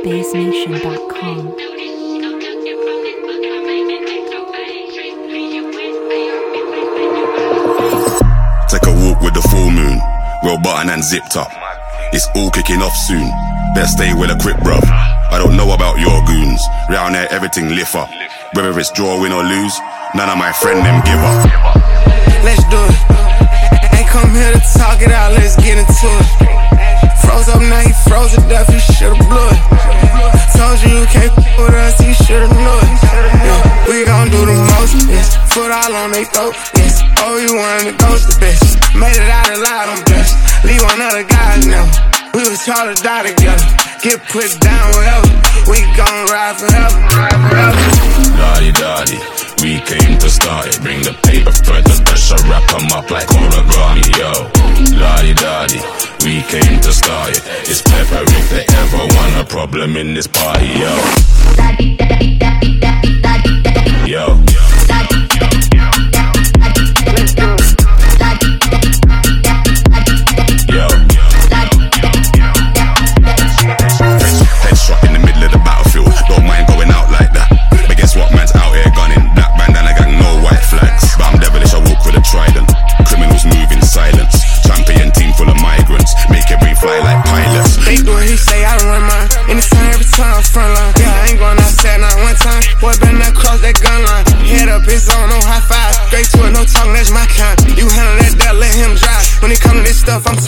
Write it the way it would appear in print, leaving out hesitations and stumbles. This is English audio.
BassNation.com. Take a walk with the full moon, well buttoned and zipped up. It's all kicking off soon, better stay well equipped, bruv. I don't know about your goons, round there everything lift up. Whether it's draw, win or lose, none of my friend them give up. Let's do it. Ain't come here to talk it out, let's get into it. Froze up now, he froze to death, you should've blew it. Told you you can't with us, you should've knew it. Yeah, we gon' do the most, yes. Foot all on they throat, yes. Oh, you wanted to ghost the bitch. Made it out alive, I'm blessed. Leave one other guy now. We was taught to die together. Get put down wherever. We gon' ride forever. Lottie-dottie, we came to start it. Bring the paper further, pressure, wrap 'em up like origami, yo. Lottie-dottie, we came to start it. It's pepper if they ever want a problem in this party, yo. Yo. Headshot in the middle of the battlefield. Don't mind going out like that. But guess what, man's out here gunning. Black bandana gang, no white flags. But I'm devilish, I walk with a trident. Criminals move in silence. Champion team full of migrants. Make your brain fly like pilots. They do what he say, I run mine. Anytime, every time, front line. Yeah, I ain't going outside not one time. Boy, better not cross that gun line. Head up, it's on, no high five. Straight to it, no talking, that's my kind. You handle that, let him drive. When it come to this stuff, I'm